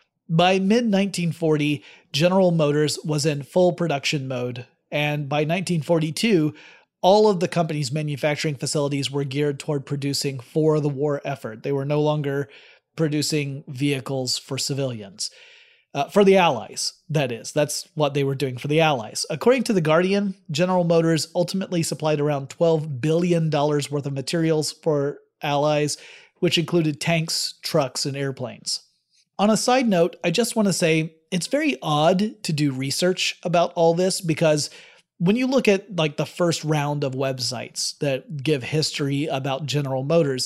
By mid nineteen forty, General Motors was in full production mode, and by nineteen forty-two, all of the company's manufacturing facilities were geared toward producing for the war effort. They were no longer producing vehicles for civilians. Uh, for the Allies, that is. That's what they were doing for the Allies. According to The Guardian, General Motors ultimately supplied around twelve billion dollars worth of materials for Allies, which included tanks, trucks, and airplanes. On a side note, I just want to say it's very odd to do research about all this because when you look at like the first round of websites that give history about General Motors,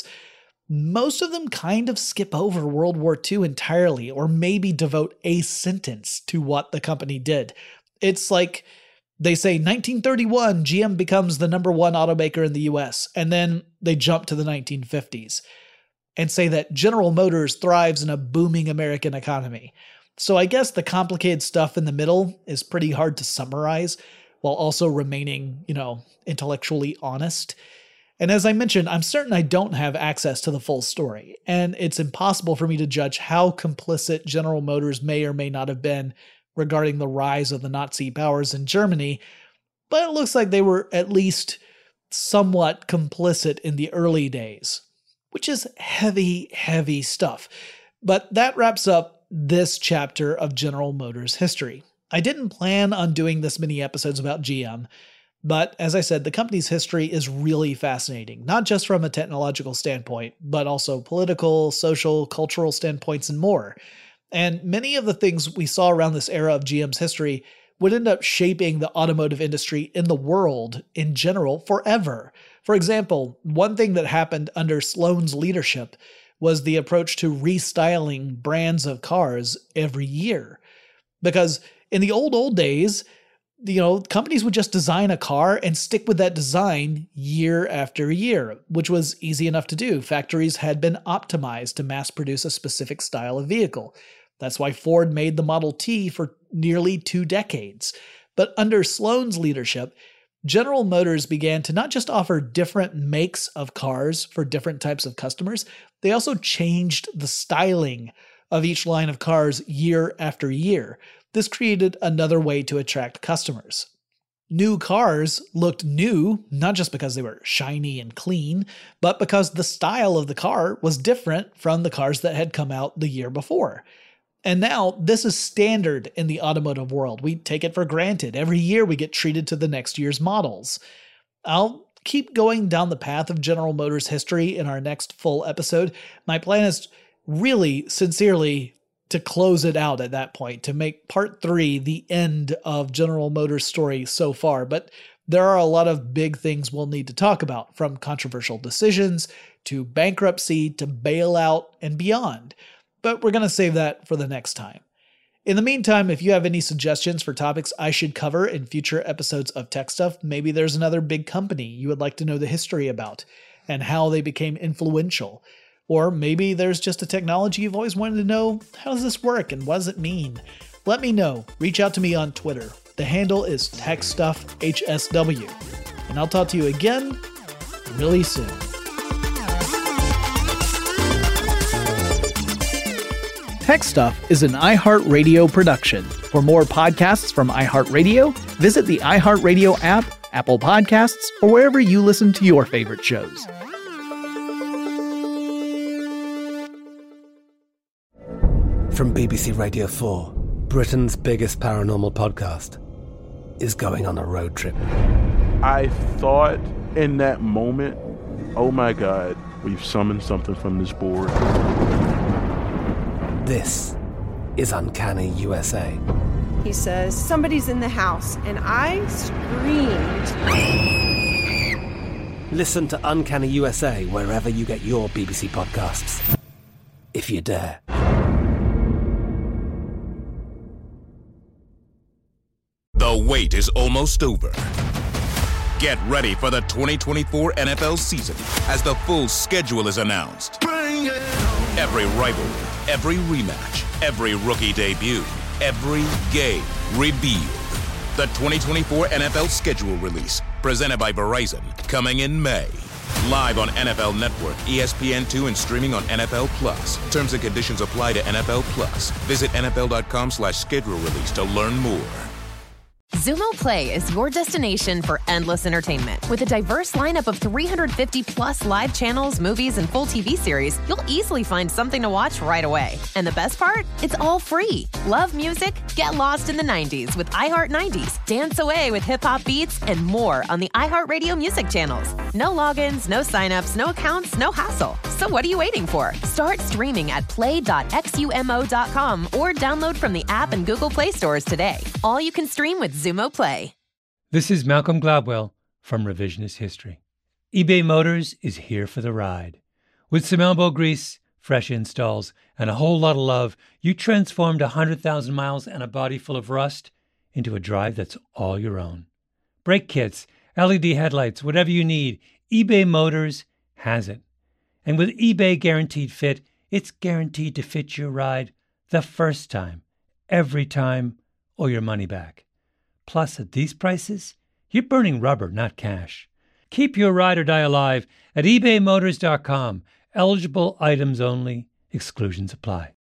most of them kind of skip over World War Two entirely, or maybe devote a sentence to what the company did. It's like they say nineteen thirty-one, G M becomes the number one automaker in the U S, and then they jump to the nineteen fifties and say that General Motors thrives in a booming American economy. So I guess the complicated stuff in the middle is pretty hard to summarize while also remaining, you know, intellectually honest. And as I mentioned, I'm certain I don't have access to the full story, and it's impossible for me to judge how complicit General Motors may or may not have been regarding the rise of the Nazi powers in Germany, but it looks like they were at least somewhat complicit in the early days, which is heavy, heavy stuff. But that wraps up this chapter of General Motors history. I didn't plan on doing this many episodes about G M, but as I said, the company's history is really fascinating, not just from a technological standpoint, but also political, social, cultural standpoints, and more. And many of the things we saw around this era of G M's history would end up shaping the automotive industry in the world in general forever. For example, one thing that happened under Sloan's leadership was the approach to restyling brands of cars every year. Because in the old, old days, you know, companies would just design a car and stick with that design year after year, which was easy enough to do. Factories had been optimized to mass produce a specific style of vehicle. That's why Ford made the Model T for nearly two decades. But under Sloan's leadership, General Motors began to not just offer different makes of cars for different types of customers, they also changed the styling of each line of cars year after year. This created another way to attract customers. New cars looked new, not just because they were shiny and clean, but because the style of the car was different from the cars that had come out the year before. And now this is standard in the automotive world. We take it for granted. Every year we get treated to the next year's models. I'll keep going down the path of General Motors history in our next full episode. My plan is really, sincerely, to close it out at that point, to make part three the end of General Motors' story so far. But there are a lot of big things we'll need to talk about, from controversial decisions to bankruptcy to bailout and beyond. But we're going to save that for the next time. In the meantime, if you have any suggestions for topics I should cover in future episodes of Tech Stuff, maybe there's another big company you would like to know the history about and how they became influential. Or maybe there's just a technology you've always wanted to know, how does this work and what does it mean? Let me know. Reach out to me on Twitter. The handle is TechStuffHSW. And I'll talk to you again really soon. Tech Stuff is an iHeartRadio production. For more podcasts from iHeartRadio, visit the iHeartRadio app, Apple Podcasts, or wherever you listen to your favorite shows. From B B C Radio four, Britain's biggest paranormal podcast is going on a road trip. I thought in that moment, oh my God, we've summoned something from this board. This is Uncanny U S A. He says, somebody's in the house, and I screamed. Listen to Uncanny U S A wherever you get your B B C podcasts, if you dare. The wait is almost over. Get ready for the twenty twenty-four N F L season as the full schedule is announced. Every rivalry, every rematch, every rookie debut, every game revealed. The twenty twenty-four N F L schedule release, presented by Verizon, coming in May. Live on N F L Network, E S P N two, and streaming on N F L Plus. Terms and conditions apply to N F L Plus. Visit N F L dot com slash schedule release to learn more. Xumo Play is your destination for endless entertainment. With a diverse lineup of three hundred fifty plus live channels, movies, and full T V series, you'll easily find something to watch right away. And the best part? It's all free. Love music? Get lost in the nineties with iHeart nineties, dance away with hip-hop beats, and more on the iHeartRadio music channels. No logins, no signups, no accounts, no hassle. So what are you waiting for? Start streaming at play dot xumo dot com or download from the app and Google Play stores today. All you can stream with Xumo Play. This is Malcolm Gladwell from Revisionist History. eBay Motors is here for the ride. With some elbow grease, fresh installs, and a whole lot of love, you transformed one hundred thousand miles and a body full of rust into a drive that's all your own. Brake kits, L E D headlights, whatever you need, eBay Motors has it. And with eBay Guaranteed Fit, it's guaranteed to fit your ride the first time, every time, or your money back. Plus, at these prices, you're burning rubber, not cash. Keep your ride or die alive at ebay motors dot com. Eligible items only. Exclusions apply.